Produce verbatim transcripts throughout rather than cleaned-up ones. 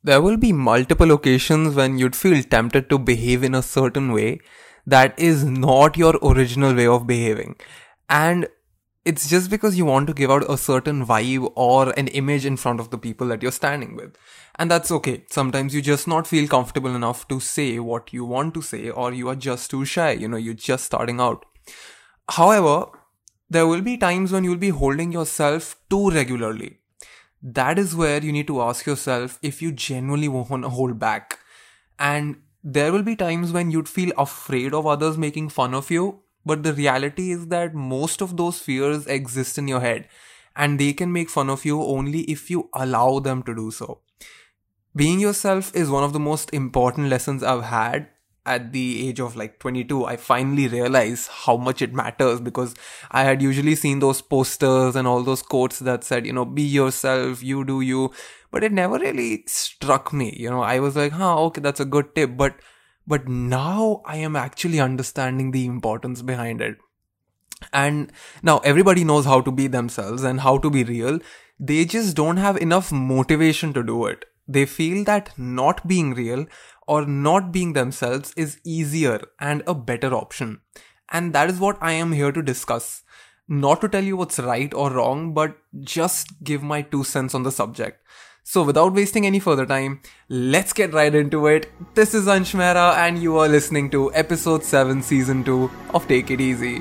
There will be multiple occasions when you'd feel tempted to behave in a certain way that is not your original way of behaving. And it's just because you want to give out a certain vibe or an image in front of the people that you're standing with. And that's okay. Sometimes you just not feel comfortable enough to say what you want to say, or you are just too shy. You know, you're just starting out. However, there will be times when you'll be holding yourself too regularly. That is where you need to ask yourself if you genuinely want to hold back. And there will be times when you'd feel afraid of others making fun of you. But the reality is that most of those fears exist in your head, and they can make fun of you only if you allow them to do so. Being yourself is one of the most important lessons I've had. At the age of like twenty-two, I finally realized how much it matters, because I had usually seen those posters and all those quotes that said, you know, be yourself, you do you, but it never really struck me. You know, I was like, huh, okay, that's a good tip, but But now I am actually understanding the importance behind it. And now everybody knows how to be themselves and how to be real. They just don't have enough motivation to do it. They feel that not being real or not being themselves is easier and a better option. And that is what I am here to discuss. Not to tell you what's right or wrong, but just give my two cents on the subject. So without wasting any further time, let's get right into it. This is Ansh Mehra and you are listening to episode seven season two of Take It Easy.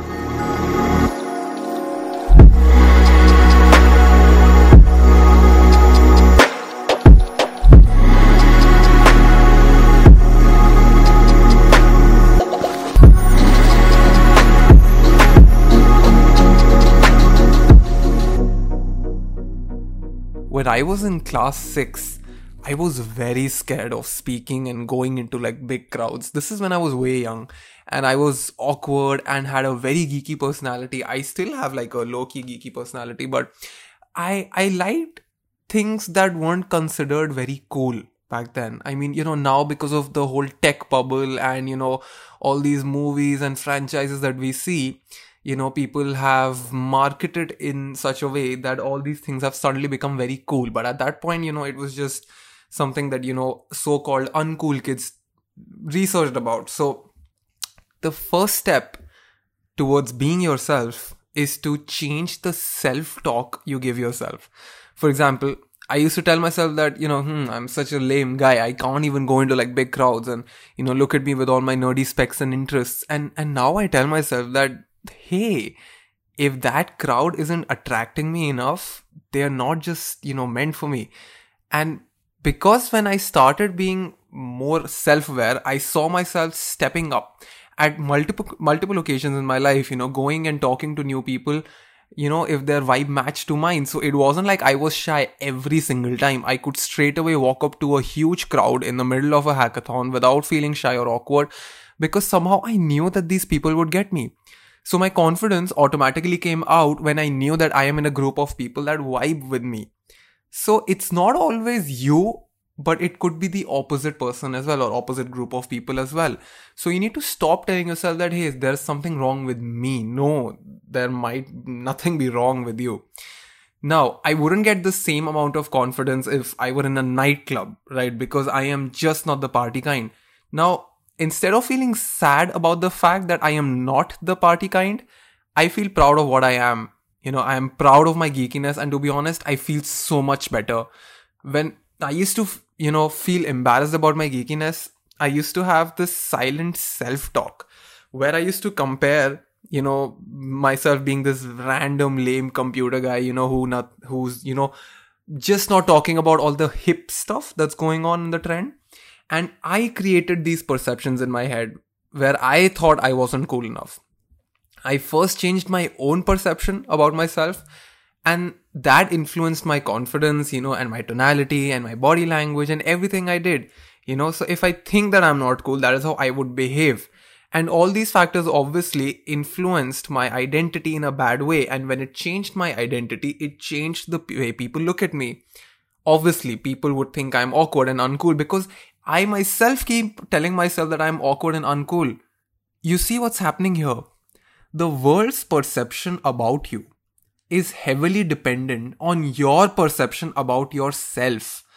When I was in class six, I was very scared of speaking and going into like big crowds. This is when I was way young and I was awkward and had a very geeky personality. I still have like a low-key geeky personality, but I I liked things that weren't considered very cool back then. I mean, you know, now because of the whole tech bubble and, you know, all these movies and franchises that we see, you know, people have marketed in such a way that all these things have suddenly become very cool. But at that point, you know, it was just something that, you know, so-called uncool kids researched about. So the first step towards being yourself is to change the self-talk you give yourself. For example, I used to tell myself that, you know, hmm, I'm such a lame guy. I can't even go into like big crowds and, you know, look at me with all my nerdy specs and interests. And, and now I tell myself that, hey, if that crowd isn't attracting me enough, they are not just, you know, meant for me. And because when I started being more self-aware, I saw myself stepping up at multiple multiple occasions in my life, you know, going and talking to new people, you know, if their vibe matched to mine. So it wasn't like I was shy every single time. I could straight away walk up to a huge crowd in the middle of a hackathon without feeling shy or awkward, because somehow I knew that these people would get me. So my confidence automatically came out when I knew that I am in a group of people that vibe with me. So it's not always you, but it could be the opposite person as well, or opposite group of people as well. So you need to stop telling yourself that, hey, there's something wrong with me. No, there might nothing be wrong with you. Now, I wouldn't get the same amount of confidence if I were in a nightclub, right? Because I am just not the party kind. Now, instead of feeling sad about the fact that I am not the party kind, I feel proud of what I am. You know, I am proud of my geekiness, and to be honest, I feel so much better. When I used to, you know, feel embarrassed about my geekiness, I used to have this silent self-talk where I used to compare, you know, myself being this random lame computer guy, you know, who not, who's, you know, just not talking about all the hip stuff that's going on in the trend. And I created these perceptions in my head where I thought I wasn't cool enough. I first changed my own perception about myself, and that influenced my confidence, you know, and my tonality and my body language and everything I did. You know, so if I think that I'm not cool, that is how I would behave. And all these factors obviously influenced my identity in a bad way. And when it changed my identity, it changed the way people look at me. Obviously, people would think I'm awkward and uncool because I myself keep telling myself that I'm awkward and uncool. You see what's happening here? The world's perception about you is heavily dependent on your perception about yourself.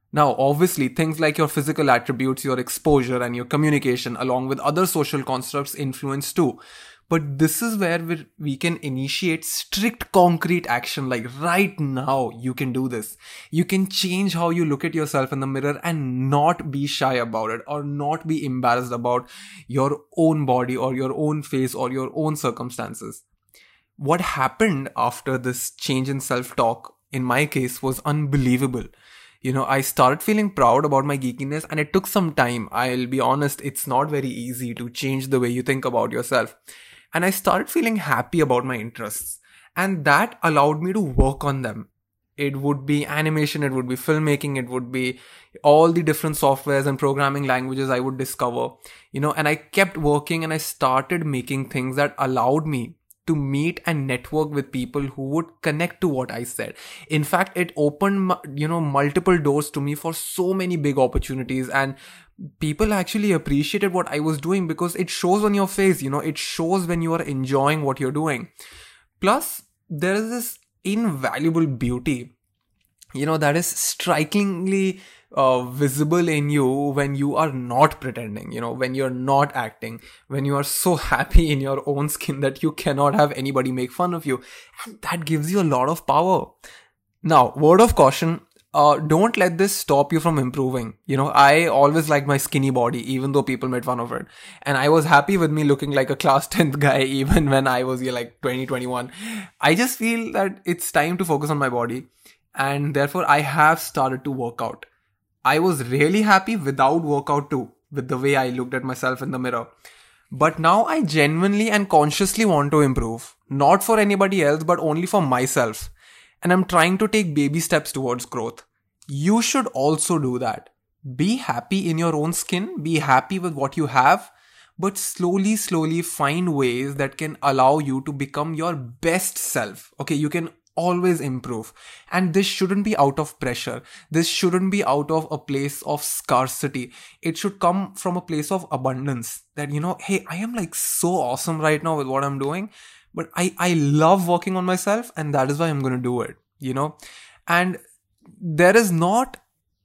Now, obviously, things like your physical attributes, your exposure, and your communication, along with other social constructs, influence too. But this is where we we can initiate strict concrete action. Like right now, you can do this. You can change how you look at yourself in the mirror and not be shy about it, or not be embarrassed about your own body or your own face or your own circumstances. What happened after this change in self-talk, in my case, was unbelievable. You know, I started feeling proud about my geekiness, and it took some time. I'll be honest, it's not very easy to change the way you think about yourself. And I started feeling happy about my interests, and that allowed me to work on them. It would be animation, it would be filmmaking, it would be all the different softwares and programming languages I would discover, you know, and I kept working, and I started making things that allowed me to meet and network with people who would connect to what I said. In fact, it opened, you know, multiple doors to me for so many big opportunities, and people actually appreciated what I was doing because it shows on your face, you know, it shows when you are enjoying what you're doing. Plus, there is this invaluable beauty, you know, that is strikingly uh, visible in you when you are not pretending, you know, when you're not acting, when you are so happy in your own skin that you cannot have anybody make fun of you. And that gives you a lot of power. Now, word of caution, uh, don't let this stop you from improving. You know, I always liked my skinny body, even though people made fun of it. And I was happy with me looking like a class tenth guy, even when I was yeah, like twenty, twenty-one. I just feel that it's time to focus on my body. And therefore, I have started to work out. I was really happy without workout too, with the way I looked at myself in the mirror. But now I genuinely and consciously want to improve. Not for anybody else, but only for myself. And I'm trying to take baby steps towards growth. You should also do that. Be happy in your own skin. Be happy with what you have. But slowly, slowly find ways that can allow you to become your best self. Okay, you can always improve. And this shouldn't be out of pressure. This shouldn't be out of a place of scarcity. It should come from a place of abundance. That, you know, hey, I am like so awesome right now with what I'm doing. But I, I love working on myself, and that is why I'm going to do it, you know. And there is not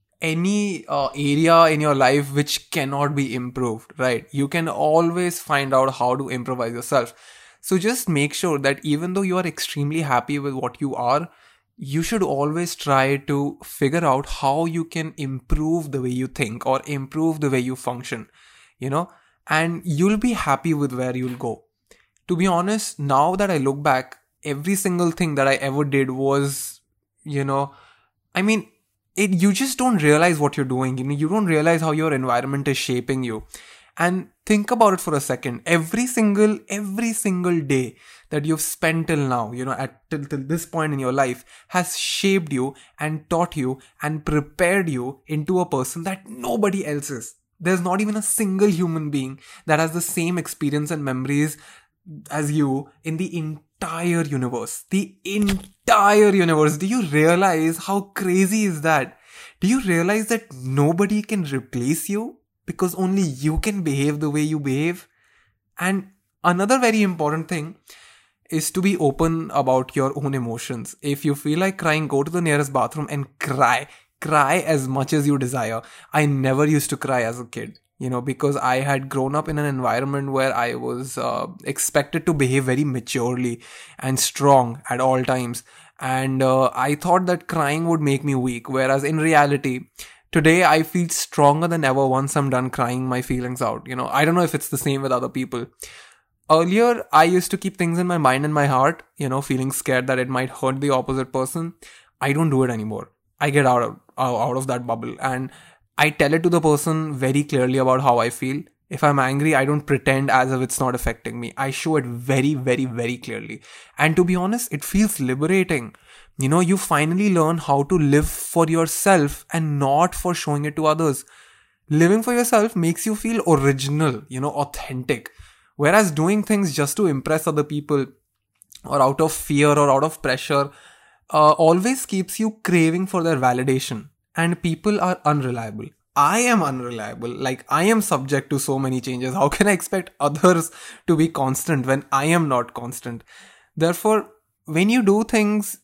any uh, area in your life which cannot be improved, right? You can always find out how to improvise yourself. So just make sure that even though you are extremely happy with what you are, you should always try to figure out how you can improve the way you think or improve the way you function, you know, and you'll be happy with where you'll go. To be honest, now that I look back, every single thing that I ever did was, you know, I mean, it, you just don't realize what you're doing. You know, you don't realize how your environment is shaping you. And think about it for a second. Every single, every single day that you've spent till now, you know, at till, till this point in your life has shaped you and taught you and prepared you into a person that nobody else is. There's not even a single human being that has the same experience and memories as you in the entire universe. The entire universe. Do you realize how crazy is that? Do you realize that nobody can replace you? Because only you can behave the way you behave. And another very important thing is to be open about your own emotions. If you feel like crying, go to the nearest bathroom and cry. Cry as much as you desire. I never used to cry as a kid, you know, because I had grown up in an environment where I was uh, expected to behave very maturely and strong at all times. And uh, I thought that crying would make me weak. Whereas in reality, today, I feel stronger than ever once I'm done crying my feelings out. You know, I don't know if it's the same with other people. Earlier, I used to keep things in my mind and my heart, you know, feeling scared that it might hurt the opposite person. I don't do it anymore. I get out of, out of that bubble and I tell it to the person very clearly about how I feel. If I'm angry, I don't pretend as if it's not affecting me. I show it very, very, very clearly. And to be honest, it feels liberating. You know, you finally learn how to live for yourself and not for showing it to others. Living for yourself makes you feel original, you know, authentic. Whereas doing things just to impress other people or out of fear or out of pressure uh, always keeps you craving for their validation. And people are unreliable. I am unreliable. Like, I am subject to so many changes. How can I expect others to be constant when I am not constant? Therefore, when you do things,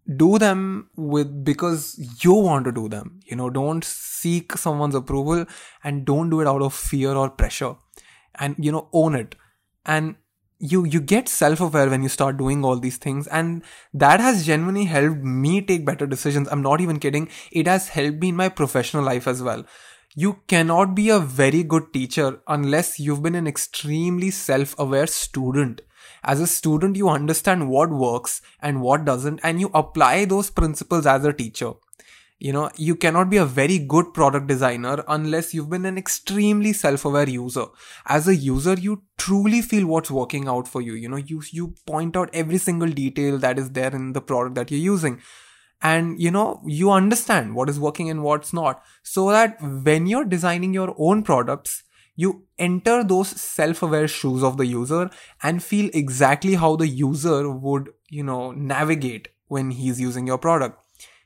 do them with because you want to do them. You know, don't seek someone's approval, and don't do it out of fear or pressure. And, you know, own it. And you you get self-aware when you start doing all these things, and that has genuinely helped me take better decisions. I'm not even kidding. It has helped me in my professional life as well. You cannot be a very good teacher unless you've been an extremely self-aware student. As a student, you understand what works and what doesn't, and you apply those principles as a teacher. You know, you cannot be a very good product designer unless you've been an extremely self-aware user. As a user, you truly feel what's working out for you. You know, you, you point out every single detail that is there in the product that you're using. And, you know, you understand what is working and what's not. So that when you're designing your own products, you enter those self-aware shoes of the user and feel exactly how the user would, you know, navigate when he's using your product.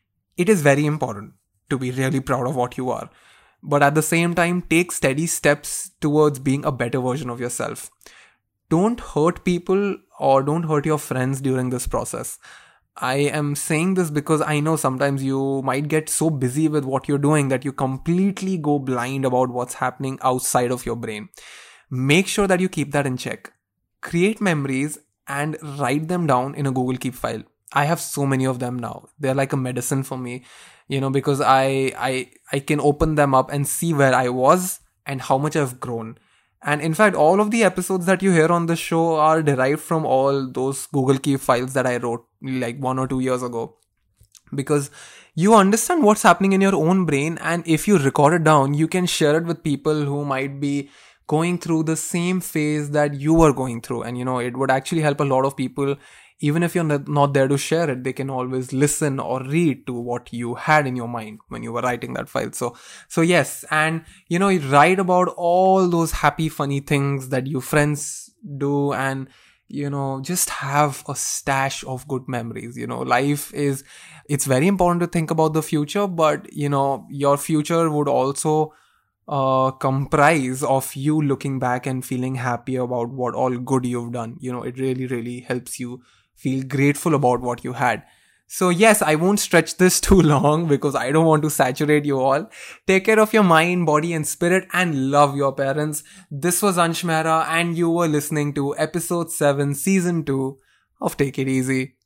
It is very important to be really proud of what you are. But at the same time, take steady steps towards being a better version of yourself. Don't hurt people or don't hurt your friends during this process. I am saying this because I know sometimes you might get so busy with what you're doing that you completely go blind about what's happening outside of your brain. Make sure that you keep that in check. Create memories and write them down in a Google Keep file. I have so many of them now. They're like a medicine for me, you know, because I, I, I can open them up and see where I was and how much I've grown. And in fact, all of the episodes that you hear on the show are derived from all those Google Keep files that I wrote like one or two years ago. Because you understand what's happening in your own brain, and if you record it down, you can share it with people who might be going through the same phase that you were going through. And, you know, it would actually help a lot of people. Even if you're not there to share it, they can always listen or read to what you had in your mind when you were writing that file. So, so yes. And, you know, you write about all those happy, funny things that your friends do, and, you know, just have a stash of good memories. You know, life is, it's very important to think about the future, but, you know, your future would also uh, comprise of you looking back and feeling happy about what all good you've done. You know, it really, really helps you feel grateful about what you had. So yes, I won't stretch this too long because I don't want to saturate you all. Take care of your mind, body and spirit, and love your parents. This was Ansh Mehra and you were listening to episode seven, season two of Take It Easy.